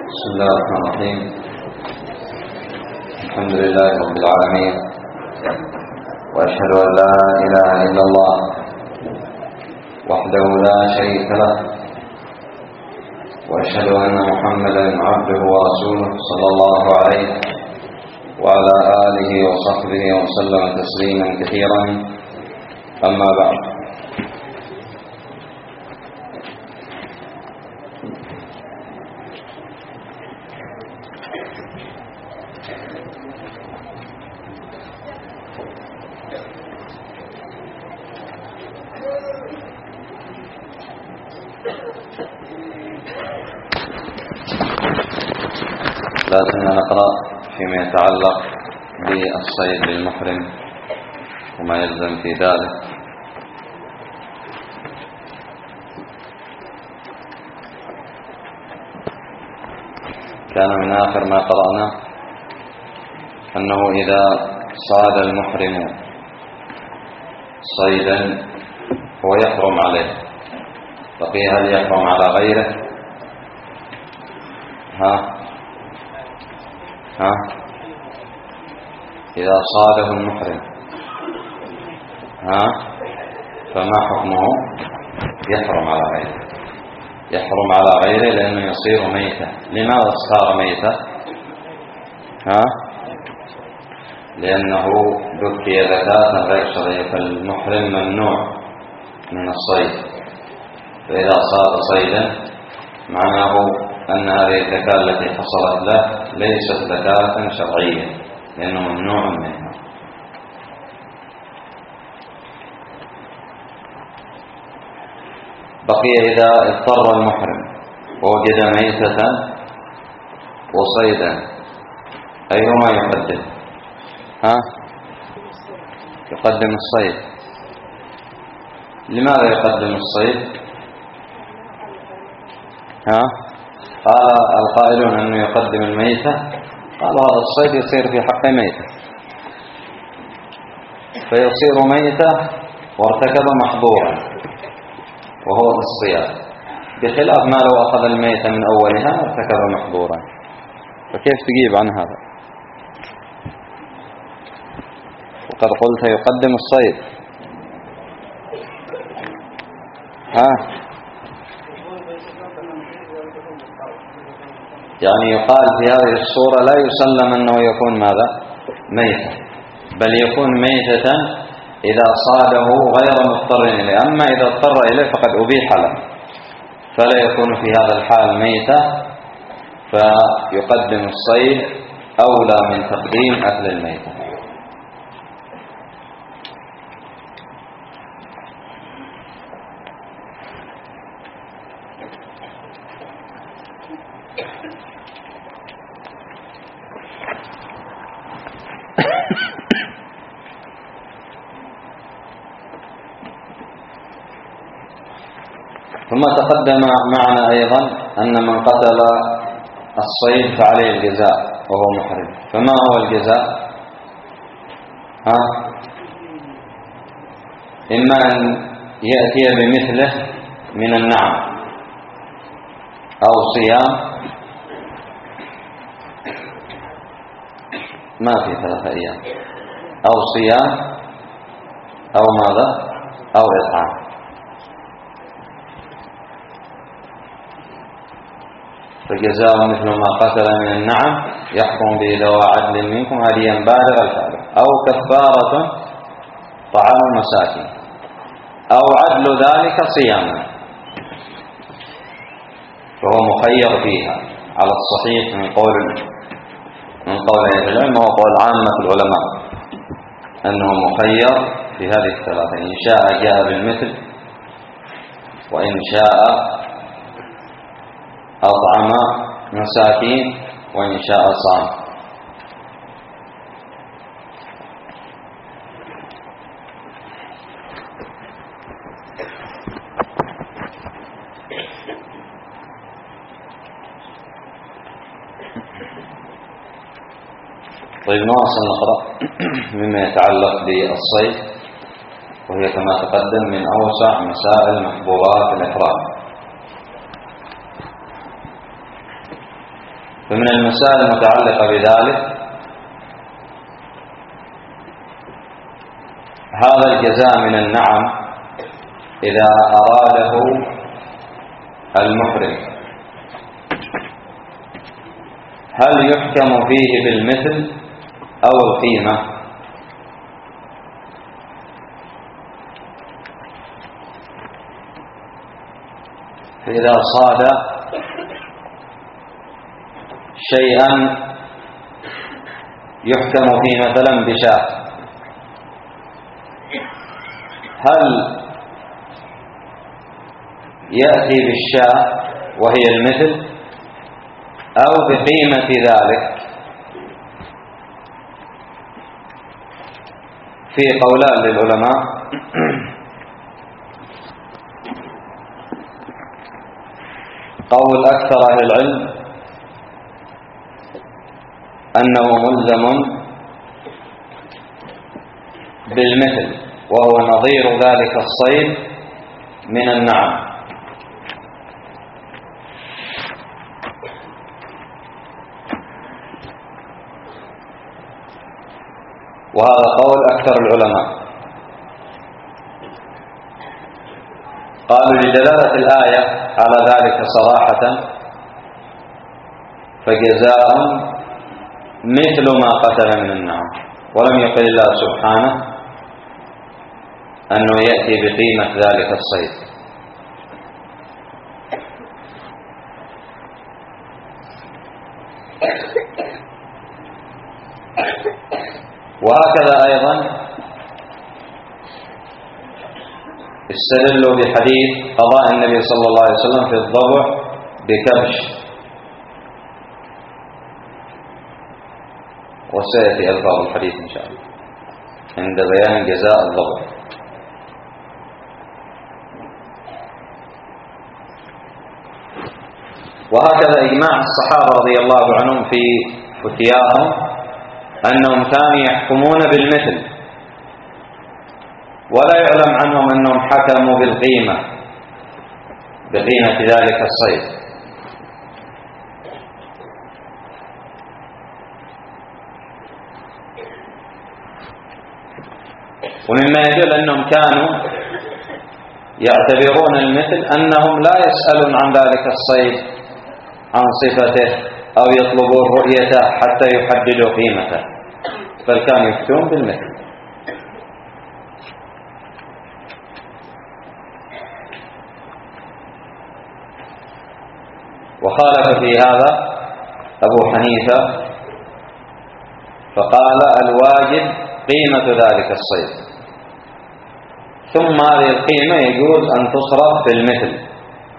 بسم الله الرحمن الرحيم. الحمد لله رب العالمين، وأشهد أن لا إله إلا الله وحده لا شريك له، وأشهد أن محمدا عبده ورسوله صلى الله عليه وعلى آله وصحبه وسلم تسليما كثيرا. أما بعد، لازلنا نقرأ فيما يتعلق بالصيد للمحرم وما يلزم في ذلك. كان من آخر ما قرأنا أنه إذا صاد المحرم صيدا هو يحرم عليه، بقي هل يحرم على غيره؟ إذا صاده المحرم فما حكمه؟ يحرم على غيره، يحرم على غيره لأنه يصير ميتة. لماذا صار ميتة؟ لأنه ذكي زكاة غير شرعية، فالمحرم ممنوع من الصيد، فإذا صاد صيدا معناه أن هذه الزكاة التي حصلت له ليست زكاة شرعية لأنه ممنوع منها. بقي إذا اضطر المحرم ووجد ميتة وصيدا أيهما يقدم؟ يقدم الصيد. لماذا يقدم الصيد؟ قال القائلون أنه يقدم الميتة، قالوا هذا الصيد يصير في حق ميتة، فيصير ميتة وارتكب محظورا وهو الصياد، بخلاف ما لو أخذ الميتة من أولها وارتكب محظورا. فكيف تجيب عن هذا؟ وقد قلت يقدم الصيد. يعني يقال في هذه الصورة لا يسلم أنه يكون ماذا؟ ميتة، بل يكون ميتة إذا صاده غير مضطر إليه. أما إذا اضطر إليه فقد أبيح له، فلا يكون في هذا الحال ميتة، فيقدم الصيد أولى من تقديم أكل الميتة. ثم تقدم معنا أيضا أن من قتل الصيد فعليه الجزاء وهو محرم. فما هو الجزاء؟ إما أن يأتي بمثله من النعم أو صيام، ما في 3 أيام، أو صيام أو ماذا؟ أو إطعام. فجزاء مثل ما قتل من النعم يحكم به ذوى عدل منكم هديا بالغ الحول، أو كفارة طعام مساكين، أو عدل ذلك صياما. فهو مخير فيها على الصحيح من قول أهل العلم، وهو قول عامة العلماء أنه مخير في هذه ال3. إن شاء جاء بالمثل، وإن شاء أطعم مساكين، وإن شاء صام. طيب، نواصل نقرأ مما يتعلق بالصيد، وهي كما تقدم من أوسع مسائل محظورات الإحرام. فمن المسائل المتعلقة بذلك هذا الجزاء من النعم إذا أراده المحرم هل يحكم فيه بالمثل أو القيمة؟ فإذا صاد شيئا يحكم فيه مثلا بشاة، هل يأتي بالشاة وهي المثل أو بقيمة ذلك؟ في قولان للعلماء. قول أكثر أهل العلم أنه ملزم بالمثل، وهو نظير ذلك الصيد من النعم. وهذا قول أكثر العلماء. قالوا لدلالة الآية على ذلك صراحة فجزاء مثل ما قتل من النعم، ولم يقل الله سبحانه أنه يأتي بقيمة ذلك الصيد. وهكذا أيضا استدلوا بحديث قضاء النبي صلى الله عليه وسلم في الضبع بكبش، وسيأتي ألفاظ الحديث إن شاء الله عند بيان جزاء الضبع. وهكذا إجماع الصحابة رضي الله عنهم في فتياهم أنهم كانوا يحكمون بالمثل، ولا يعلم عنهم أنهم حكموا بقيمة ذلك الصيد. ومما يدل أنهم كانوا يعتبرون المثل أنهم لا يسألون عن ذلك الصيد عن صفته أو يطلبون رؤيته حتى يحددوا قيمته، بل كانوا يفتون بالمثل. وخالف في هذا أبو حنيفة فقال الواجب قيمة ذلك الصيد، ثم هذه القيمة يجوز أن تصرف بالمثل.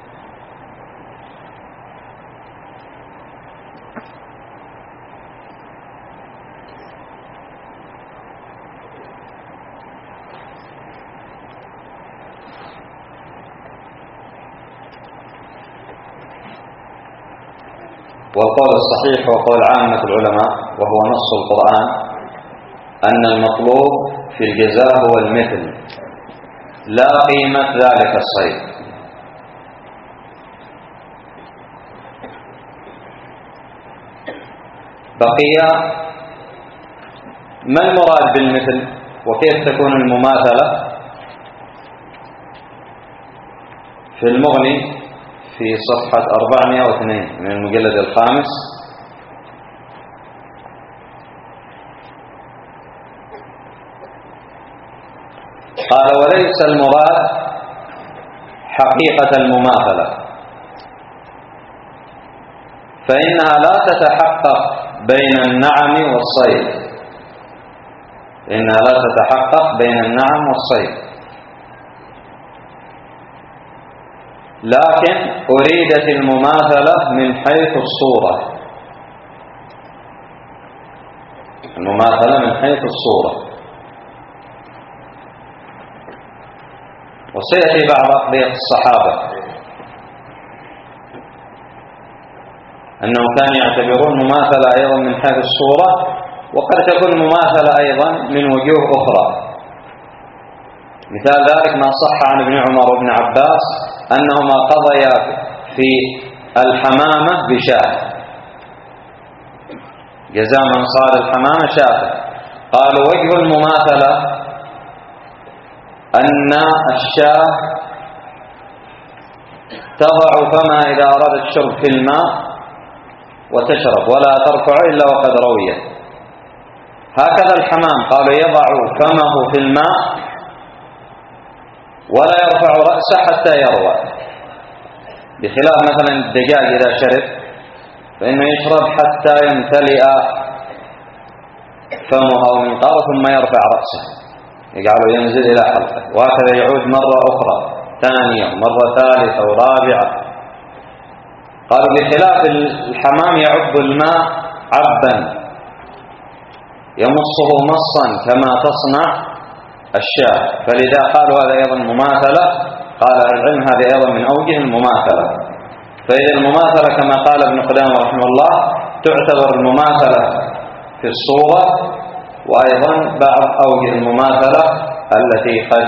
والقول الصحيح وقول عامة العلماء وهو نص القرآن أن المطلوب في الجزاء هو المثل لا قيمة ذلك الصيد. بقي ما المراد بالمثل وكيف تكون المماثلة؟ في المغني في صفحة 402 من المجلد الخامس قال وليس المراد حقيقة المماثلة، فإنها لا تتحقق بين النعم والصيد، لكن أريدت المماثلة من حيث الصورة، وسيأتي بعض أقضية الصحابة أنهم كانوا يعتبرون مماثلة أيضا من حيث الصورة، وقد تكون مماثلة أيضا من وجوه أخرى. مثال ذلك ما صح عن ابن عمر وابن عباس أنهما قضيا في الحمامة بشاة، جزاء من صاد الحمام شاة. قالوا وجه المماثلة أن الشاة تضع فمها إذا أرادت الشرب في الماء وتشرب ولا ترفع إلا وقد رويت. هكذا الحمام قالوا يضع فمه في الماء ولا يرفع رأسه حتى يروى، بخلاف مثلا الدجاج إذا شرب فإنه يشرب حتى يمتلئ فمه أو منقاره ثم يرفع رأسه يجعله ينزل إلى حلقه، وهكذا يعود مرة أخرى ثانية مرة ثالثة ورابعة. قالوا بخلاف الحمام يعب الماء عبا يمصه مصا كما تصنع الشاة، فلذا قالوا هذا أيضا مماثلة. قال العلم هذا أيضا من أوجه المماثلة. فإذا المماثلة كما قال ابن قدامة رحمه الله تعتبر المماثلة في الصورة، وأيضا بعض أوجه المماثلة التي قد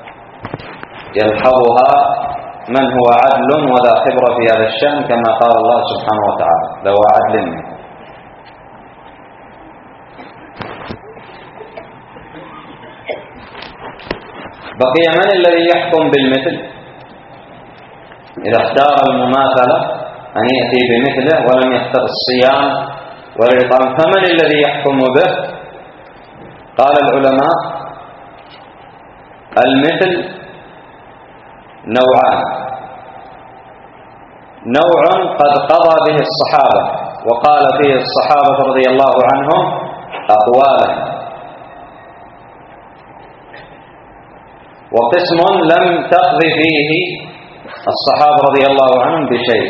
يلحظها من هو عدل ولا خبرة في هذا الشأن، كما قال الله سبحانه وتعالى لو عدل منه. بقي من الذي يحكم بالمثل إذا اختار المماثلة أن يأتي بمثله ولم يختر الصيام ولا الإطعام، فمن الذي يحكم به؟ قال العلماء المثل نوعان: نوع قد قضى به الصحابة وقال فيه الصحابة رضي الله عنهم أقوالا، وقسم لم تقضي فيه الصحابة رضي الله عنهم بشيء.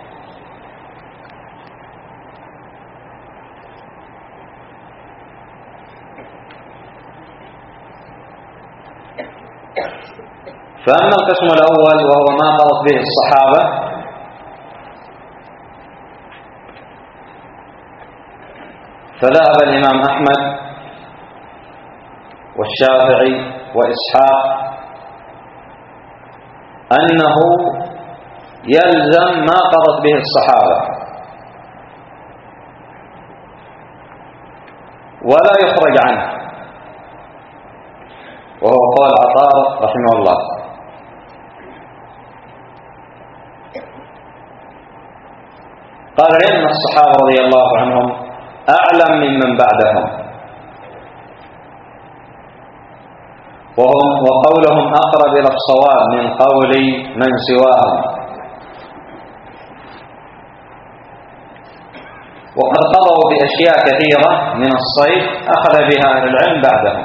فأما القسم الأول وهو ما قضت به الصحابة فذهب الإمام أحمد والشافعي وإسحاق أنه يلزم ما قضت به الصحابة ولا يخرج عنه، وهو قول عطاء رحمه الله. قال لأن الصحابة رضي الله عنهم أعلم ممن بعدهم، وقولهم أقرب إلى الصواب من قول من سواهم، وقد قضوا بأشياء كثيرة من الصيد أخذ بها أهل العلم بعدهم.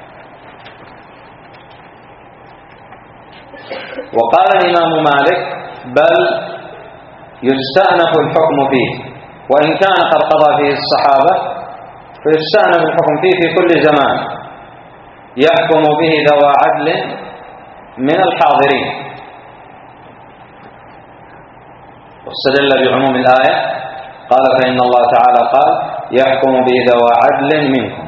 وقال الإمام مالك بل يستأنف الحكم فيه، وإن كان قد قضى فيه الصحابة فيستأنف الحكم فيه في كل زمان، يحكم به ذوى عدل من الحاضرين. واستدل بعموم الآية قال فإن الله تعالى قال يحكم به ذوى عدل منكم،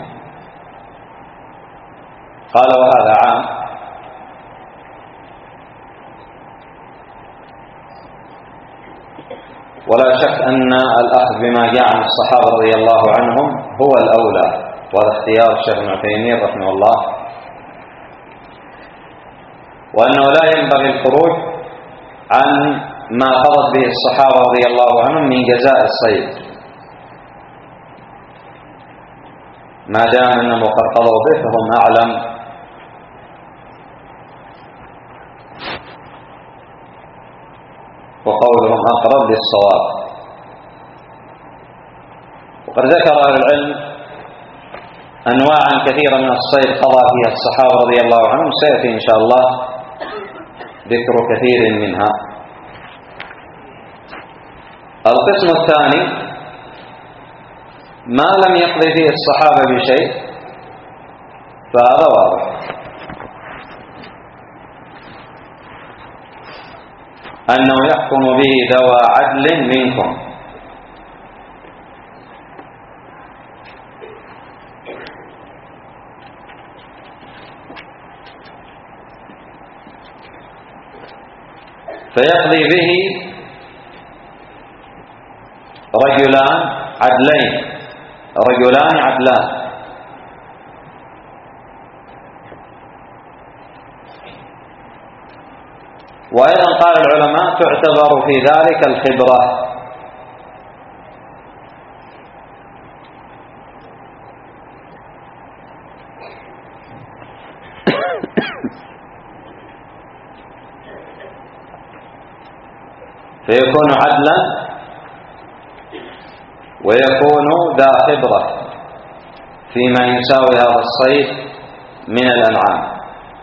قال وهذا عام. ولا شك أن الأخذ بما جاء عن الصحابة رضي الله عنهم هو الأولى، وهذا اختيار الشيخ ابن عثيمين رحمه الله، وأنه لا ينبغي الخروج عن ما قضت به الصحابة رضي الله عنهم من جزاء الصيد ما دام أنهم قد قضوا به فهم أعلم. وقولهم أقرب للصواب. وقد ذكر أهل العلم أنواعا كثيرة من الصيد قضى فيها الصحابة رضي الله عنهم، سيأتي إن شاء الله ذكر كثير منها. القسم الثاني ما لم يقضي فيه الصحابة بشيء فهذا واضح، أنه يحكم به ذوى عدل منكم. فيقضي به رجلان عدلين رجلان عدلان. وأيضا قال العلماء تعتبر في ذلك الخبرة، فيكون عدلا ويكون ذا خبرة فيما يساوي هذا الصيد من الأنعام.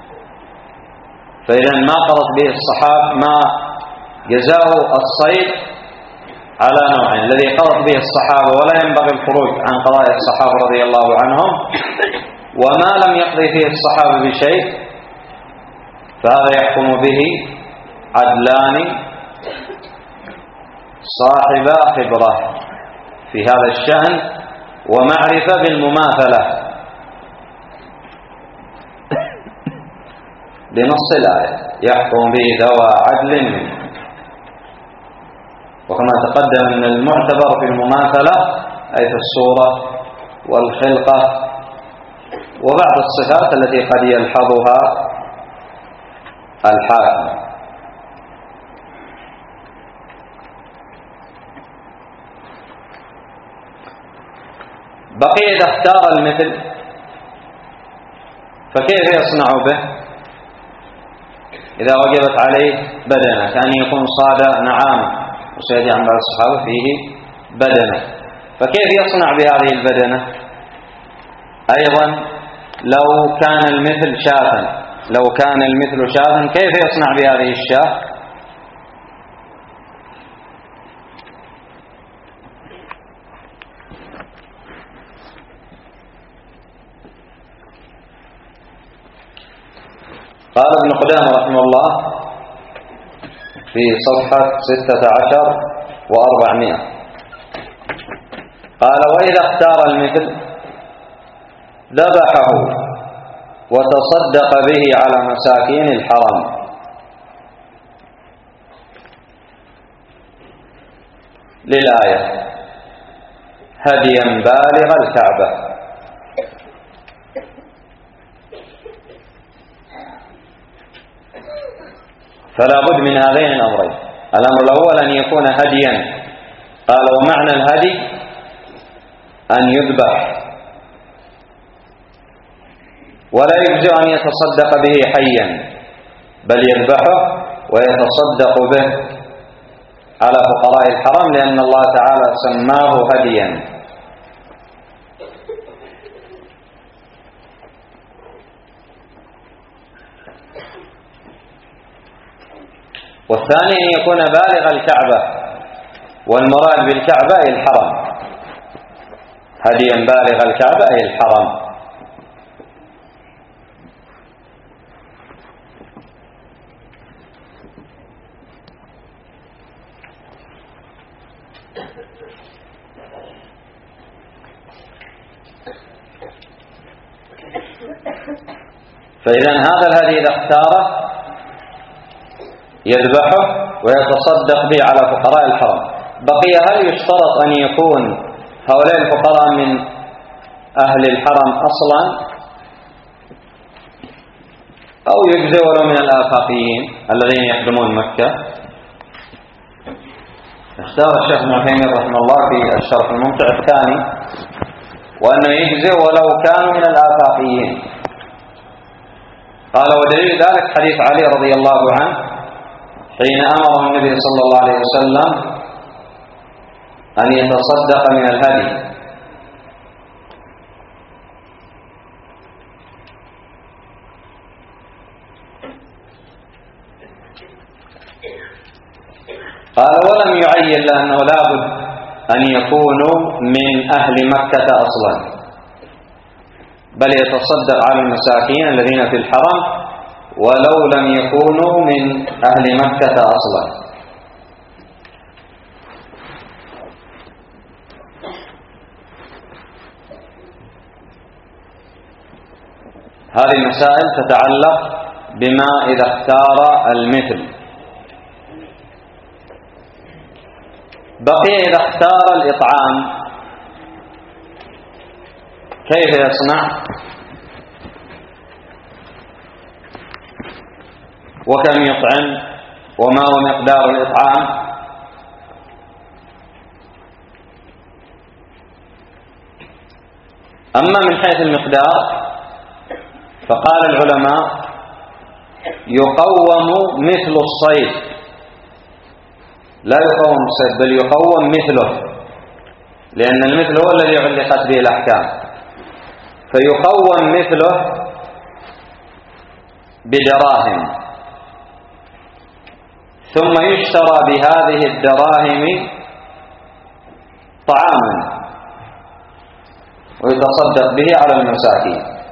فإذا ما قضت به الصحابة، ما جزاء الصيد على نوعين: الذي قضت به الصحابة ولا ينبغي الخروج عن قضاء الصحابة رضي الله عنهم، وما لم يقضي فيه الصحابة بشيء فهذا يحكم به عدلان صاحبا خبرة في هذا الشأن ومعرفة بالمماثلة بنص الآية: يحكم به ذوى عدل منه. وكما تقدم أن المعتبر في المماثلة أي في الصورة والخلقة وبعض الصفات التي قد يلحظها الحاكم. بقي إذا اختار المثل فكيف يصنع به؟ إذا وجبت عليه بدنة كان يكون صاد نعام، وسيأتي عن بعض الصحابة فيه بدنة، فكيف يصنع بهذه البدنة؟ أيضا لو كان المثل شاة كيف يصنع بهذه الشاة؟ قال ابن قدامة رحمه الله في صفحة 16 و400: قال: وإذا اختار المثل ذبحه وتصدق به على مساكين الحرم للآية هديا بالغ الكعبة. فلا بد من هذين الأمرين: الأمر الأول أن يكون هديا، قال: ومعنى الهدي أن يذبح، ولا يجزئ أن يتصدق به حيا، بل يذبحه ويتصدق به على فقراء الحرم، لأن الله تعالى سماه هديا. والثاني أن يكون بالغ الكعبة، والمراد بالكعبة أي الحرم، هديا بالغ الكعبة أي الحرم. فإذا هذا الهدي إذا اختاره يذبحه ويتصدق به على فقراء الحرم. بقي: هل يشترط أن يكون هؤلاء الفقراء من أهل الحرم أصلا، أو يجزي ولو من الآفاقيين الذين يخدمون مكة؟ اختار الشيخ ابن عثيمين رحمه الله في الشرح الممتع الثاني وأنه يجزي ولو كانوا من الآفاقيين. قال: ودليل ذلك حديث علي رضي الله عنه حين أمره النبي صلى الله عليه وسلم أن يتصدق من الهدي، قال: ولم يعين لأنه لابد أن يكونوا من أهل مكة أصلا، بل يتصدق على المساكين الذين في الحرم ولو لم يكونوا من أهل مكة أصلا. هذه المسائل تتعلق بما إذا اختار المثل. بقي إذا اختار الإطعام كيف يصنع وكم يطعم وما هو مقدار الإطعام. أما من حيث المقدار فقال العلماء يقوم مثل الصيد، لا يقوم الصيد بل يقوم مثله، لأن المثل هو الذي علقت به الأحكام، فيقوم مثله بدراهم، ثم يشترى بهذه الدراهم طعاما ويتصدق به على المساكين.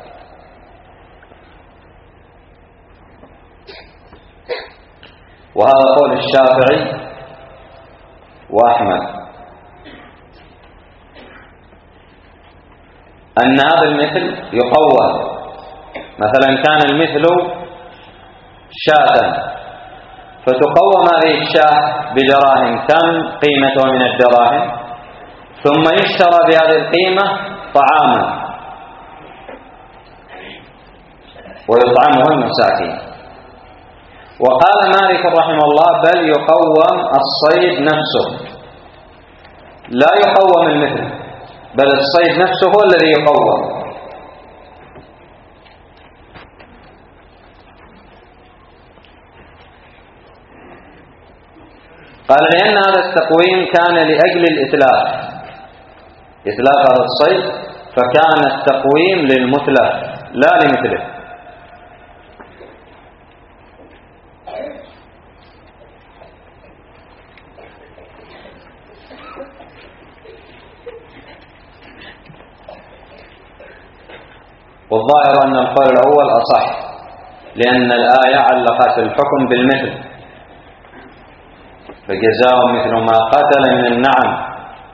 وهذا قول الشافعي وأحمد، أن هذا المثل يقوم. مثلا كان المثل شاة فتقوم هذه الشاة بدراهم، كم قيمتها من الدراهم، ثم يشترى بهذه القيمة طعاما ويطعمه المساكين. وقال مالك رحمه الله بل يقوم الصيد نفسه، لا يقوم المثل، بل الصيد نفسه هو الذي يقوم. قال لأن هذا التقويم كان لأجل الإتلاف، إتلاف هذا الصيد، فكان التقويم للمتلف لا لمثله. والظاهر أن القول الأول أصح، لأن الآية علقت الحكم بالمثل، فجزاء مثل ما قتل من النعم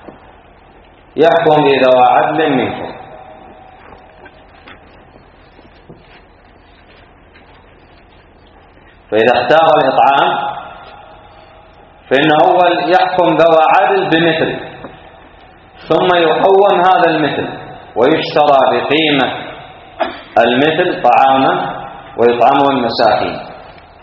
يحكم بذوى عدل منكم. فإذا اختار الإطعام فإنه أول يحكم ذوى عدل بمثل، ثم يقوم هذا المثل ويشترى بقيمة المثل طعاما ويطعمه المساكين.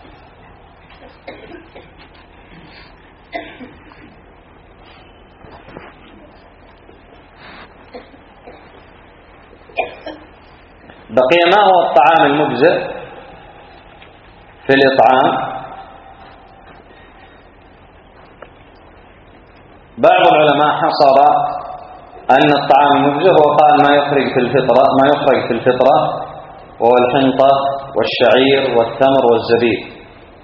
بقي ما هو الطعام المجزئ في الإطعام. بعض العلماء حصر أن الطعام المجزئ هو قال ما يخرج في الفطرة وهو الحنطة والشعير والتمر والزبيب.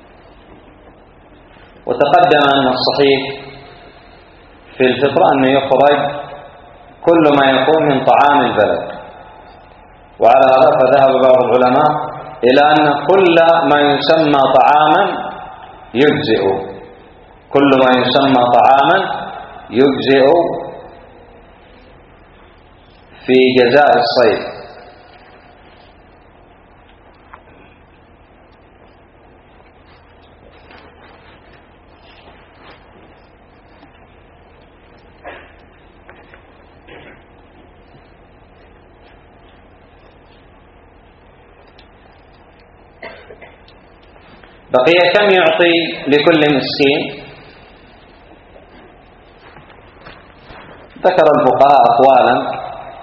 وتقدم أن الصحيح في الفطرة أن يخرج كل ما يكون من طعام البلد. وعلى هذا فذهب بعض العلماء إلى أن كل ما يسمى طعاما يجزئ، كل ما يسمى طعاما يجزئ في جزاء الصيد. بقي كم يعطي لكل مسكين. ذكر الفقهاء أقوالا،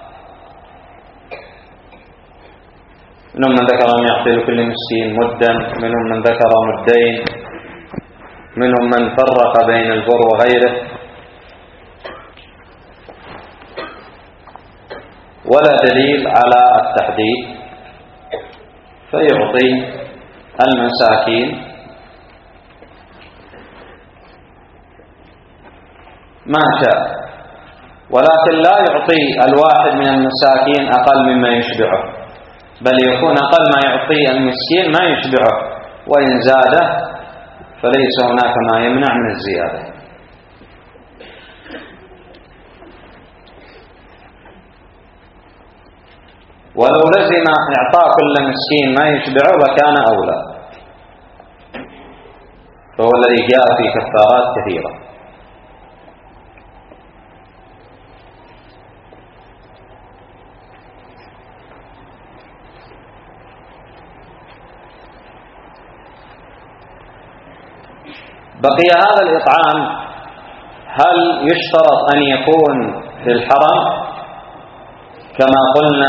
منهم من ذكر أن يعطي لكل مسكين مدا، منهم من ذكر مدين، منهم من فرق بين البر وغيره، ولا دليل على التحديد، فيعطي المساكين ما شاء، ولكن لا يعطي الواحد من المساكين أقل مما يشبعه، بل يكون أقل ما يعطي المسكين ما يشبعه، وإن زاد فليس هناك ما يمنع من الزيادة. ولو لزم إعطاء كل مسكين ما يشبعه لكان أولى، فهو الذي جاء في كفارات كثيرة. بقي هذا الإطعام هل يشترط أن يكون في الحرم كما قلنا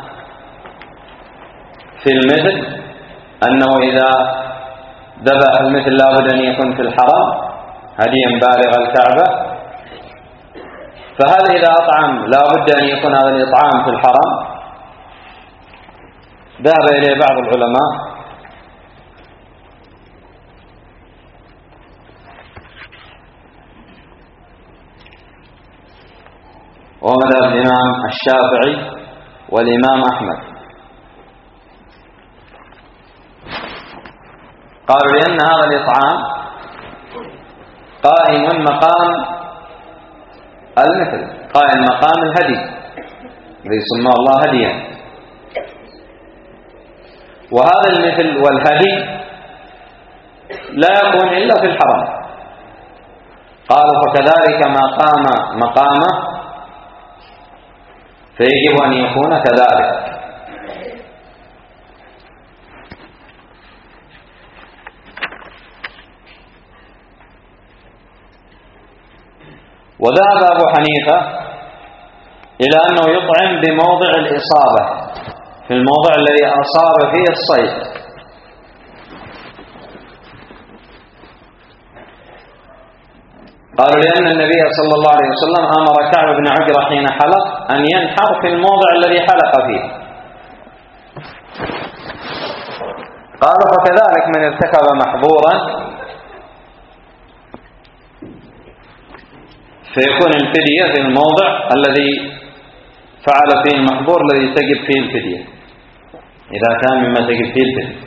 في المثل أنه إذا ذبح المثل لابد أن يكون في الحرم هديا بالغ الكعبة، فهل إذا أطعم لابد أن يكون هذا الإطعام في الحرم؟ ذهب إليه بعض العلماء ومذهب الإمام الشافعي والإمام أحمد، قالوا لأن هذا الإطعام قائم مقام المثل، قائم مقام الهدي الذي سماه الله هديا، وهذا المثل والهدي لا يكون إلا في الحرم. قالوا فكذلك ما قام مقامه فيجب أن يكون كذلك. وذهب أبو حنيفة إلى أنه يطعم بموضع الإصابة، في الموضع الذي أصاب فيه الصيد، قالوا لأن النبي صلى الله عليه وسلم أمر كعب بن عجرة حين حلق أن ينحر في الموضع الذي حلق فيه. قالوا فكذلك من ارتكب محظورا فيكون الفدية في الموضع الذي فعل فيه المحظور الذي تجب فيه الفدية، إذا كان مما تجب فيه الفدية.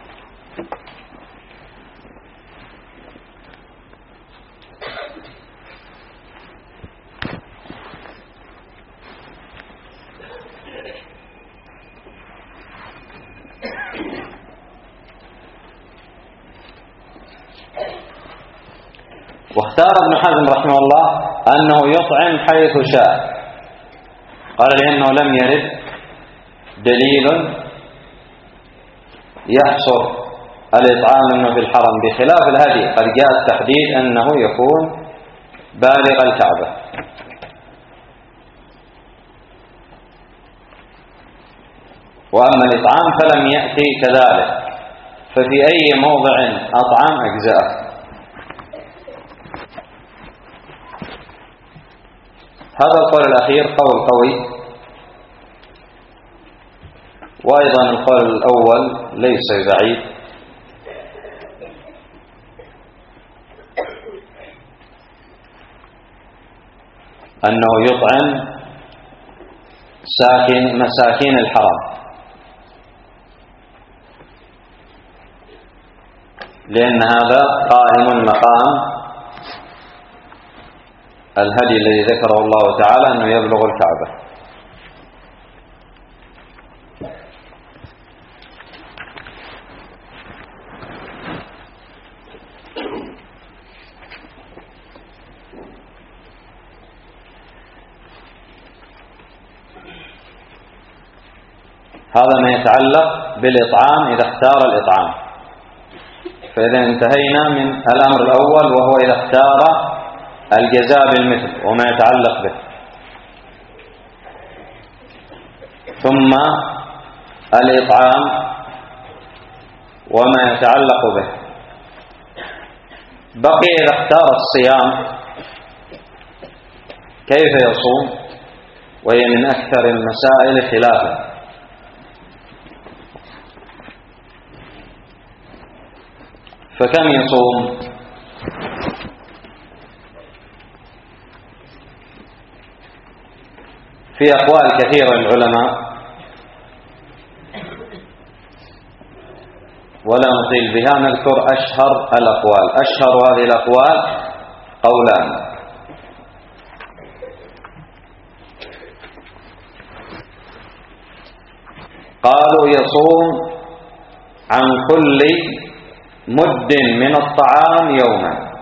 واختار ابن حزم رحمه الله أنه يطعم حيث شاء، قال لأنه لم يرد دليل يحصر الإطعام أنه في الحرم، بخلاف الهدي قد جاء التحديد أنه يكون بالغ الكعبة. وأما الإطعام فلم يأتي كذلك، ففي أي موضع أطعام أجزاءه. هذا القول الأخير قول قوي، وأيضا القول الأول ليس بعيد، أنه يطعم مساكين الحرم، لأن هذا قائم مقام الهدي الذي ذكره الله تعالى أنه يبلغ الكعبة. هذا ما يتعلق بالإطعام إذا اختار الإطعام. فإذا انتهينا من الأمر الأول وهو إذا اختار الجزاء بالمثل وما يتعلق به، ثم الإطعام وما يتعلق به. بقي إذا اختار الصيام كيف يصوم، وهي من أكثر المسائل خلافا. فكم يصوم؟ في أقوال كثيرة للعلماء ولا نطيل بها، نذكر أشهر الأقوال. أشهر هذه الأقوال قولان: قالوا يصوم عن كل مد من الطعام يوما،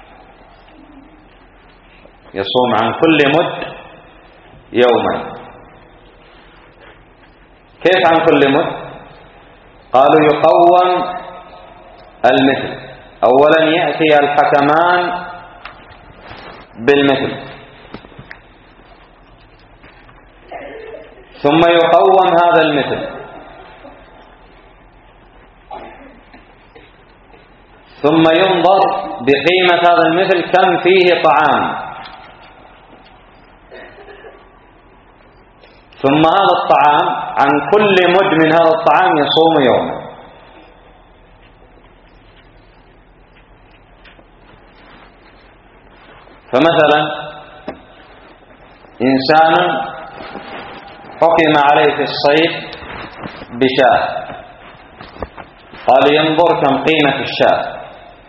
يصوم عن كل مد يوما. كيف عن كل مد؟ قالوا يقوم المثل، أولا يأتي الحكمان بالمثل، ثم يقوم هذا المثل، ثم ينظر بقيمة هذا المثل كم فيه طعام، ثم هذا الطعام عن كل مد من هذا الطعام يصوم يوما. فمثلا إنسان حكم عليه في الصيد بشاة، قال ينظر كم قيمة الشاة،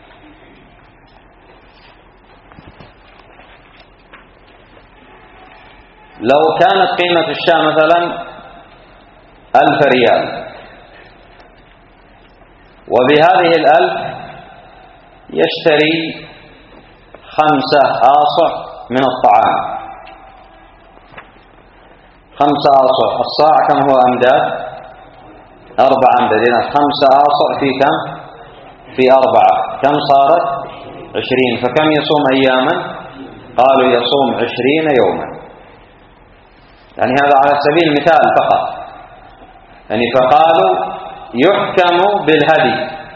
لو كانت قيمة الشاة مثلا 1000 ريال، وبهذه 1000 يشتري 5 آصع من الطعام. 5 آصع، الصاع كم هو أمداد؟ 4 أمداد. 5 آصع في كم؟ في 4، كم صارت؟ 20. فكم يصوم أياما؟ قالوا يصوم 20 يوما. يعني هذا على سبيل المثال فقط، يعني فقالوا يحكم بالهدي،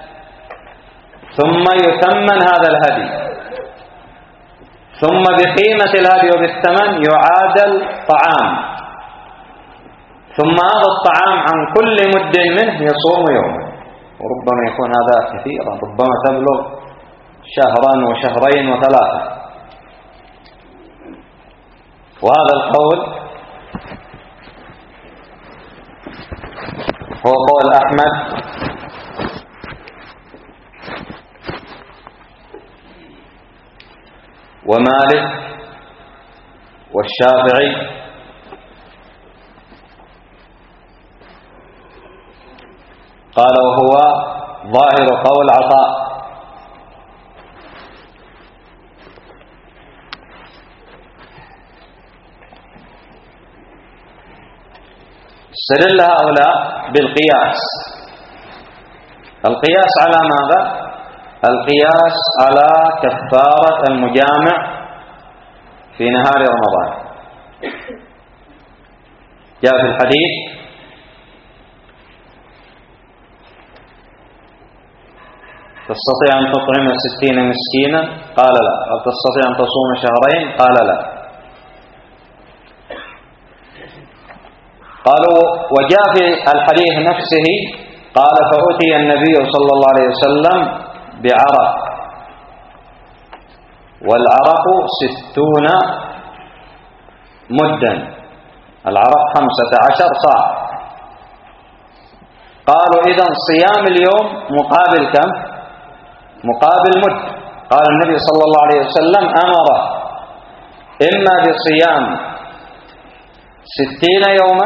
ثم يثمن هذا الهدي، ثم بقيمة الهدي وبالثمن يعادل طعام، ثم هذا الطعام عن كل مد منه يصوم يوما. وربما يكون هذا كثيرا، ربما تبلغ 1 و2 و3. وهذا القول هو قول أحمد ومالك والشافعي قال وهو ظاهر قول عطاء. استدل هؤلاء بالقياس. القياس على ماذا؟ القياس على كفارة المجامع في نهار رمضان. جاء في الحديث تستطيع أن تطعم 60 مسكينا؟ قال لا. هل تستطيع أن تصوم 2 شهرين؟ قال لا. قالوا وجاء في الحديث نفسه قال فأتي النبي صلى الله عليه وسلم بعرق، والعرق 60 مدا، العرق 15 صاع. قالوا إذن صيام اليوم مقابل كم؟ مقابل مد. قال النبي صلى الله عليه وسلم أمره إما بصيام 60 يوما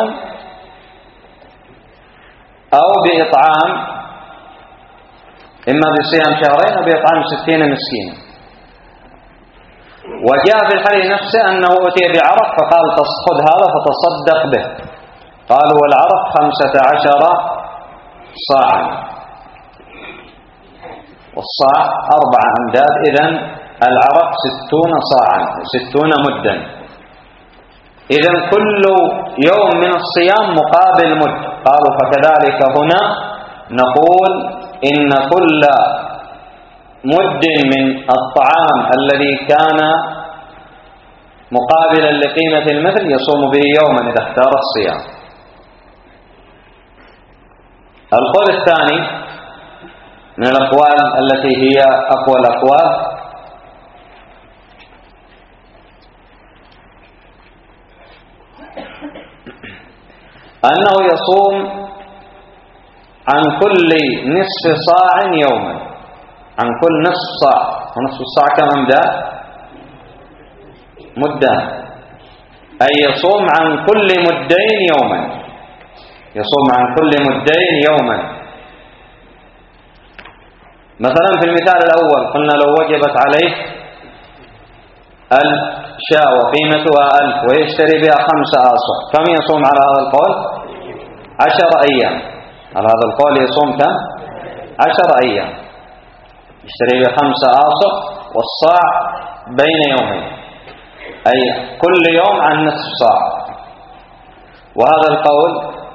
أو بإطعام، إما بصيام 2 شهرين أو بإطعام 60 مسكينا. وجاء في الحديث نفسه أنه أتي بعرق فقال خذ هذا فتصدق به. قالوا والعرق 15 صاعا، والصاع 4 أمداد، إذن العرق 60 صاعا، 60 مدا. إذن كل يوم من الصيام مقابل مد. قالوا فكذلك هنا نقول إن كل مد من الطعام الذي كان مقابلا لقيمة المثل يصوم به يوما إذا اختار الصيام. القول الثاني من الأقوال التي هي أقوى الأقوال أنه يصوم عن كل نصف صاع يوما، عن كل نصف صاع. ونصف الصاع كم أمداد؟ مدان، أي يصوم عن كل مدين يوما، يصوم عن كل مدين يوما. مثلا في المثال الأول قلنا لو وجبت عليه 1000 شاة وقيمتها 1000 ويشتري بها 5 آصع، كم يصوم على هذا القول؟ 10 أيام. على هذا القول يصوم كم؟ 10 أيام. يشتري ب5 آصع، والصاع بين يومين، أي كل يوم عن نصف صاع. وهذا القول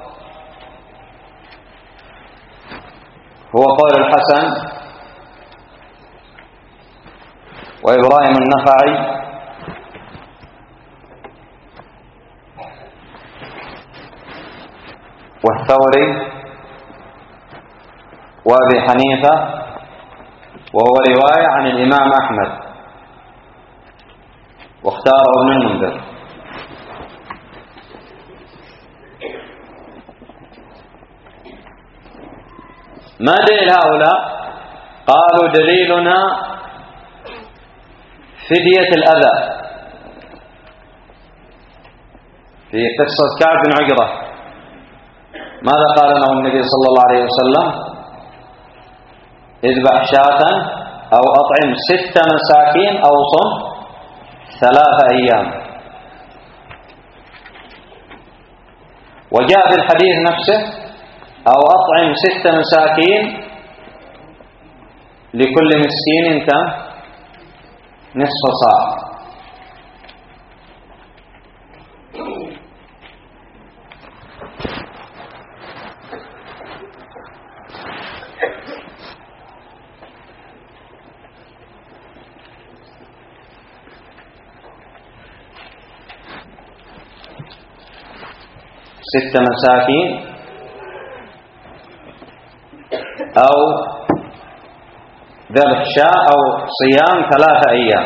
هو قول الحسن وإبراهيم النخعي والثوري وأبي حنيفة، وهو رواية عن الإمام أحمد، واختاره ابن المنذر. ما دليل هؤلاء؟ قالوا دليلنا فدية الأذى في قصة كعب بن عجرة. ماذا قال له النبي صلى الله عليه وسلم؟ اذبح شاة أو أطعم 6 مساكين أو صم 3 أيام. وجاء في الحديث نفسه أو أطعم 6 مساكين لكل مسكين كم؟ نصف صاع. ست مساكين أو ذبح شاة أو صيام 3 أيام.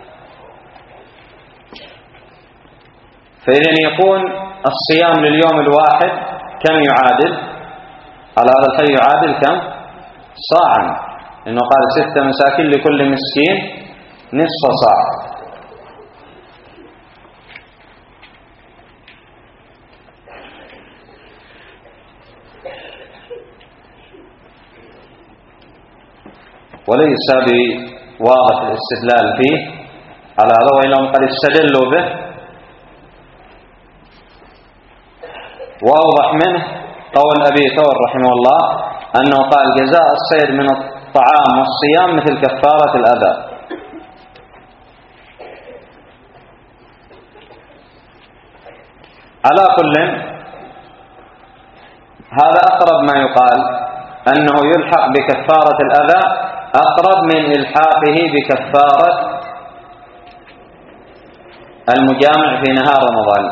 فإذا يكون الصيام لليوم الواحد كم يعادل؟ على هذا الحي يعادل كم؟ صاعا، لأنه قال 6 مساكين لكل مسكين نصف صاع. وليس بواضح الاستدلال فيه على هذا، وإنهم قد استدلوا به. وأوضح منه قول أبي ثور رحمه الله أنه قال جزاء الصيد من الطعام والصيام مثل كفارة الأذى. على كل هذا أقرب ما يقال، أنه يلحق بكفارة الأذى أقرب من إلحاقه بكفارة المجامع في نهار رمضان،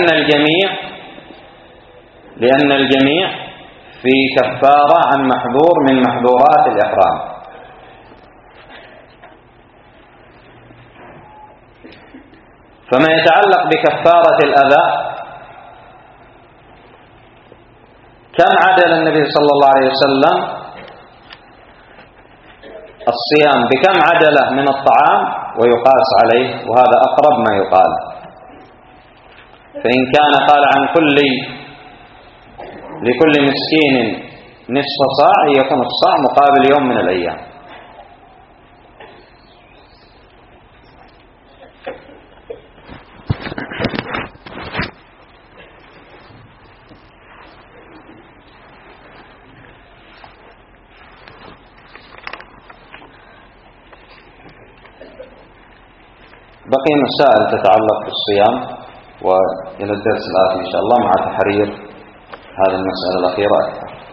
لأن الجميع في كفارة عن محظور من محظورات الإحرام. فما يتعلق بكفارة الأذى، كم عدل النبي صلى الله عليه وسلم الصيام بكم عدله من الطعام ويقاس عليه، وهذا أقرب ما يقال. فإن كان قال عن لكل مسكين نصف صاع، يكون الصاع مقابل يوم من الأيام. بقي مسائل تتعلق بالصيام، وإلى الدرس الآتي إن شاء الله مع تحرير هذه المسألة الأخيرة أكثر.